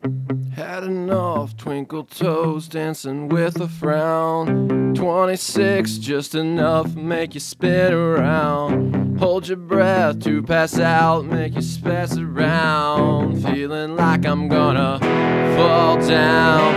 Had enough twinkle toes dancing with a frown. 26, just enough, make you spin around. Hold your breath to pass out, make you spaz around. Feeling like I'm gonna fall down.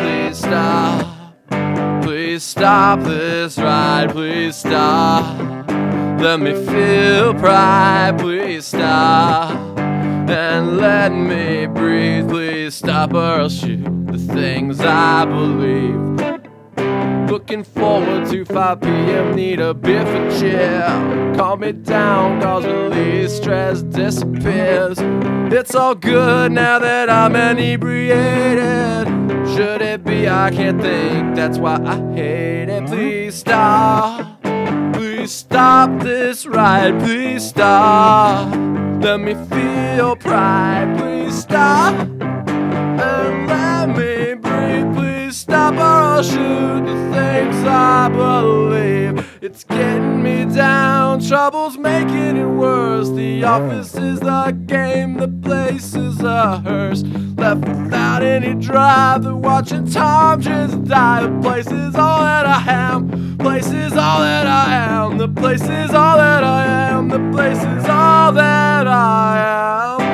Please stop this ride, please stop. Let me feel pride, please stop. And let me breathe, please stop or I'll shoot the things I believe. Looking forward to 5 p.m., need a beer for chill. Calm me down, cause release, stress disappears. It's all good now that I'm inebriated. Should it be? I can't think, that's why I hate it. Please stop, please stop this ride, please stop. Let me feel pride, please stop. And let me breathe, please stop or I'll shoot the things I believe. It's getting me down, trouble's making it worse. The office is a game, the place is a hearse. Left without any drive, they're watching time just die. The place is all that I am, place is all that I am. The place is all that I am, the place is all that I am.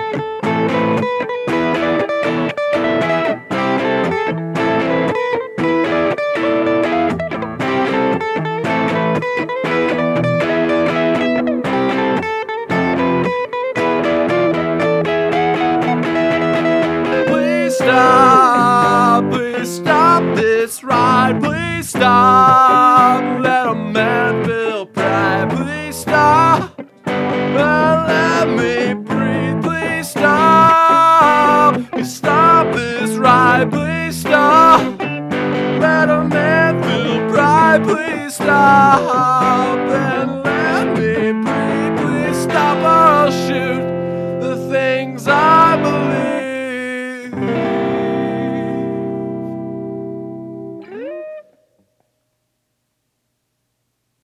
Please stop this ride, please stop. Let a man feel pride, please stop. Let me breathe, please stop. Please stop this ride, please stop. Let a man feel pride, please stop. And